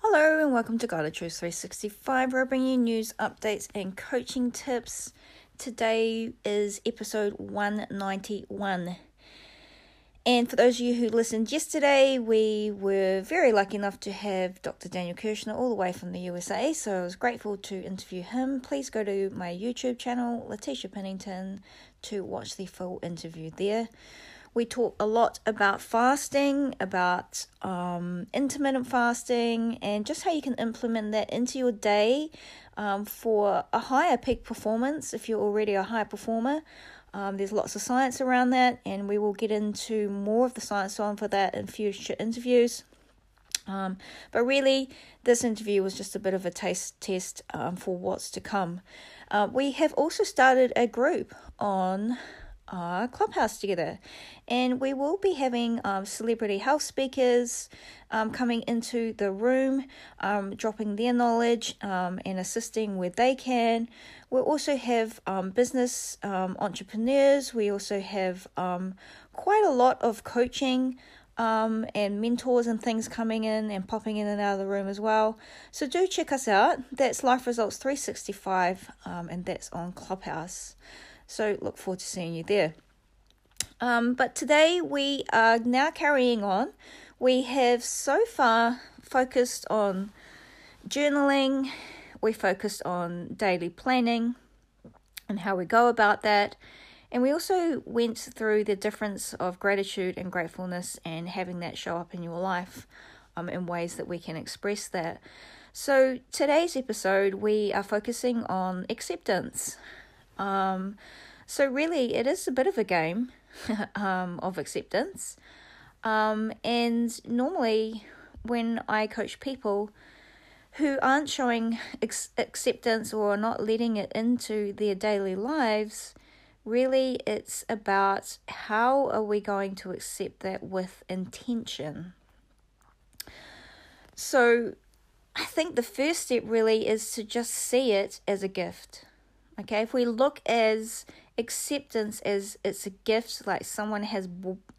Hello and welcome to Guided Truth 365, where I bring you news, updates and coaching tips. Today is episode 191. And for those of you who listened yesterday, we were very lucky enough to have Dr. Daniel Kirshner all the way from the USA, so I was grateful to interview him. Please go to my YouTube channel, Letitia Pennington, to watch the full interview there. We talk a lot about fasting, about intermittent fasting, and just how you can implement that into your day for a higher peak performance if you're already a high performer. There's lots of science around that, and we will get into more of the science on for that in future interviews. But really, this interview was just a bit of a taste test for what's to come. We have also started a group on Clubhouse together, and we will be having celebrity health speakers coming into the room, dropping their knowledge and assisting where they can. We'll also have business entrepreneurs. We also have quite a lot of coaching and mentors and things coming in and popping in and out of the room as well. So do check us out. That's Life Results 365, and that's on Clubhouse. So look forward to seeing you there. But today we are now carrying on. We have so far focused on journaling. We focused on daily planning and how we go about that. And we also went through the difference of gratitude and gratefulness and having that show up in your life in ways that we can express that. So today's episode, we are focusing on acceptance. So really, it is a bit of a game of acceptance. And normally, when I coach people who aren't showing acceptance or are not letting it into their daily lives, really, it's about how are we going to accept that with intention. So I think the first step really is to just see it as a gift. Okay, if we look as acceptance as it's a gift, like someone has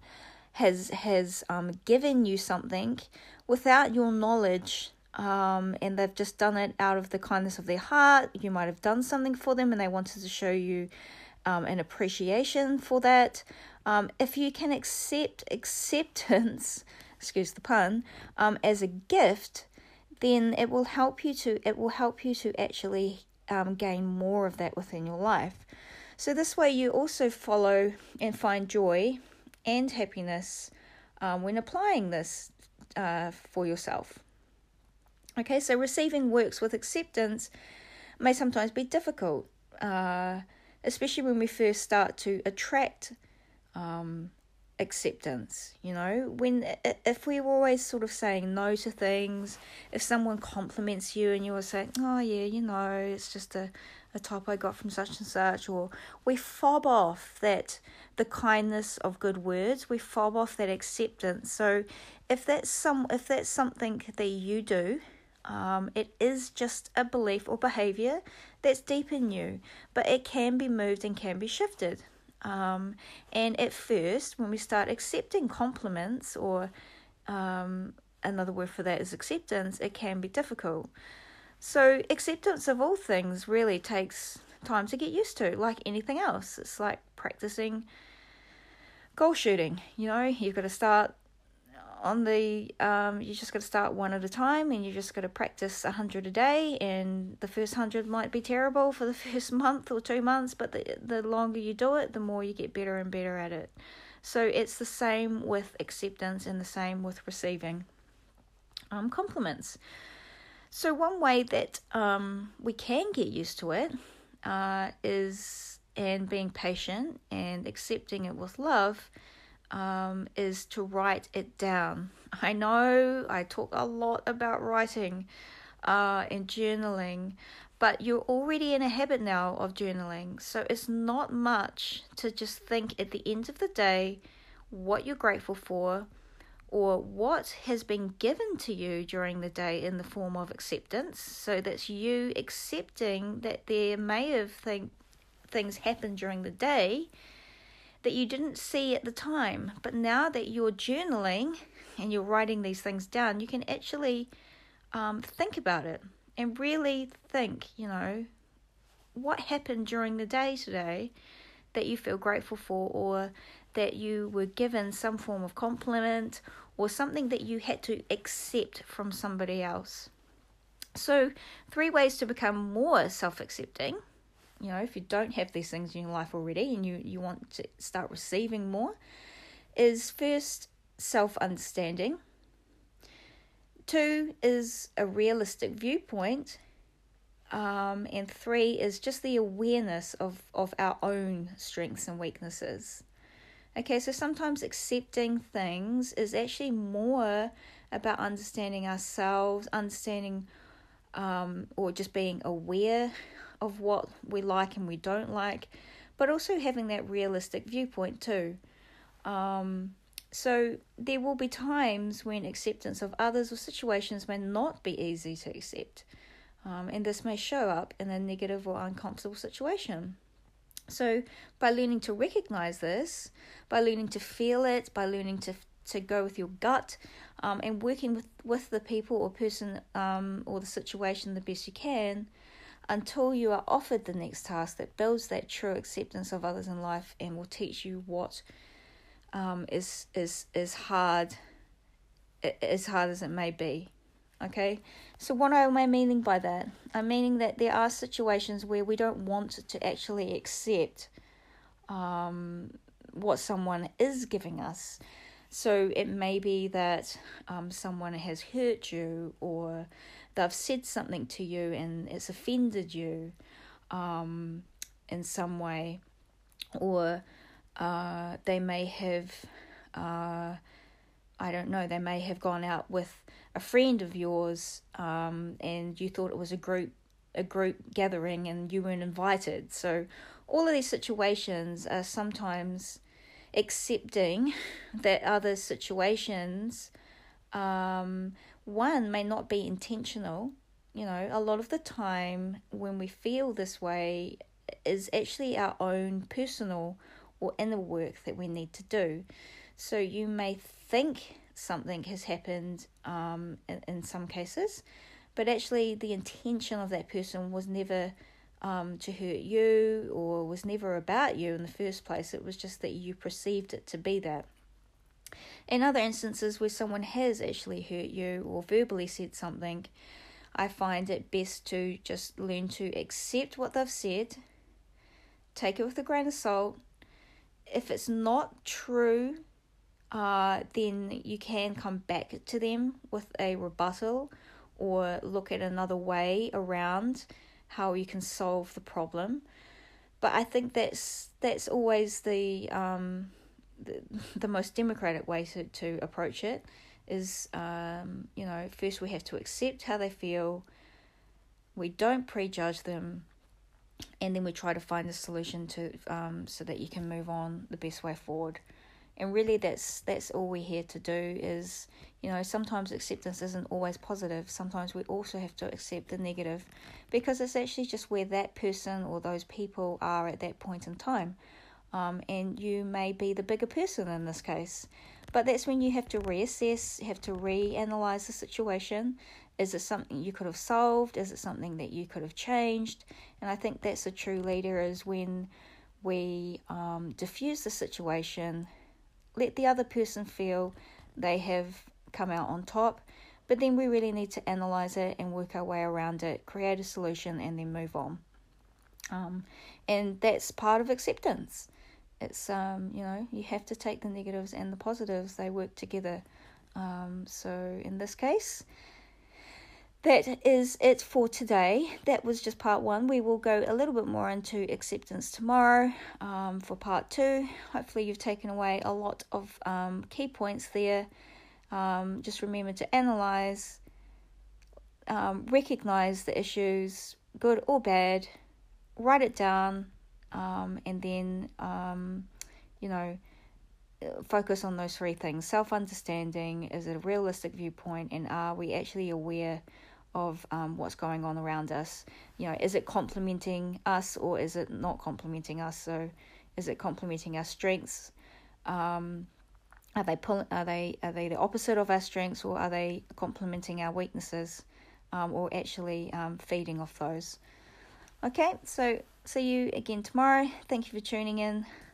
given you something without your knowledge, and they've just done it out of the kindness of their heart. You might have done something for them and they wanted to show you an appreciation for that. If you can accept acceptance, excuse the pun, as a gift, then it will help you to actually gain more of that within your life. So this way you also follow and find joy and happiness when applying this for yourself. Okay, so receiving works with acceptance may sometimes be difficult, especially when we first start to attract acceptance. If we're always sort of saying no to things, if someone compliments you and you're saying, oh yeah, it's just a top I got from such and such, or we fob off the kindness of good words, we fob off that acceptance. So if that's something that you do, it is just a belief or behavior that's deep in you, but it can be moved and can be shifted. And at first, when we start accepting compliments, or another word for that is acceptance, it can be difficult. So acceptance of all things really takes time to get used to, like anything else. It's like practicing goal shooting. You've got to start you just got to start one at a time, and you just got to practice 100 a day, and the first 100 might be terrible for the first month or 2 months, but the longer you do it, the more you get better and better at it. So it's the same with acceptance and the same with receiving compliments. So one way that we can get used to it is, and being patient and accepting it with love, is to write it down. I know I talk a lot about writing and journaling, but you're already in a habit now of journaling. So it's not much to just think at the end of the day what you're grateful for, or what has been given to you during the day in the form of acceptance. So that's you accepting that there may have things happen during the day that you didn't see at the time, but now that you're journaling and you're writing these things down, you can actually think about it and really think, what happened during the day today that you feel grateful for, or that you were given some form of compliment, or something that you had to accept from somebody else. So 3 ways to become more self-accepting, if you don't have these things in your life already and you want to start receiving more, is first, self-understanding. 2 is a realistic viewpoint. And 3 is just the awareness of our own strengths and weaknesses. Okay, so sometimes accepting things is actually more about understanding ourselves, understanding or just being aware of what we like and we don't like, but also having that realistic viewpoint too. So there will be times when acceptance of others or situations may not be easy to accept. And this may show up in a negative or uncomfortable situation. So by learning to recognize this, by learning to feel it, by learning to go with your gut, and working with the people or person or the situation the best you can, until you are offered the next task that builds that true acceptance of others in life and will teach you what is hard, as hard as it may be. Okay, so what am I meaning by that? I'm meaning that there are situations where we don't want to actually accept what someone is giving us. So it may be that someone has hurt you, or they've said something to you and it's offended you in some way, or they may have, they may have gone out with a friend of yours and you thought it was a group gathering and you weren't invited. So all of these situations are sometimes accepting that other situations, one, may not be intentional. A lot of the time when we feel this way is actually our own personal or inner work that we need to do. So you may think something has happened in some cases, but actually the intention of that person was never to hurt you, or was never about you in the first place. It was just that you perceived it to be that. In other instances where someone has actually hurt you or verbally said something, I find it best to just learn to accept what they've said, take it with a grain of salt. If it's not true, then you can come back to them with a rebuttal, or look at another way around how you can solve the problem. But I think that's always the most democratic way to approach it. Is first we have to accept how they feel. We don't prejudge them, and then we try to find a solution to so that you can move on the best way forward. And really that's all we're here to do. Is sometimes acceptance isn't always positive. Sometimes we also have to accept the negative, because it's actually just where that person or those people are at that point in time. And you may be the bigger person in this case. But that's when you have to reassess, have to reanalyze the situation. Is it something you could have solved? Is it something that you could have changed? And I think that's a true leader, is when we diffuse the situation, let the other person feel they have come out on top, but then we really need to analyze it and work our way around it, create a solution, and then move on. And that's part of acceptance. It's, you have to take the negatives and the positives, they work together. So in this case, that is it for today. That was just part 1. We will go a little bit more into acceptance tomorrow for part 2. Hopefully you've taken away a lot of key points there. Just remember to analyze, recognize the issues, good or bad, write it down, and then, focus on those 3 things. Self-understanding, is it a realistic viewpoint, and are we actually aware of what's going on around us? Is it complementing us, or is it not complementing us? So is it complementing our strengths? Are they the opposite of our strengths, or are they complementing our weaknesses, or actually feeding off those? Okay, so see you again tomorrow. Thank you for tuning in.